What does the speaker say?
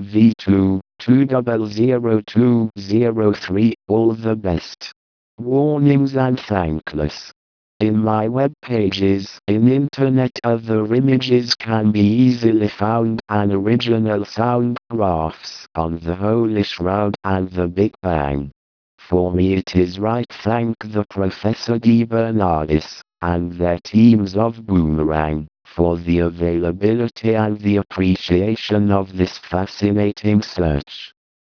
V2 2000203. All the best. Warnings and thankless. In my web pages, in internet other images can be easily found, and original sound graphs on the Holy Shroud and the Big Bang. For me it is right thank the Professor DiBernardis, and their teams of Boomerang, for the availability and the appreciation of this fascinating search.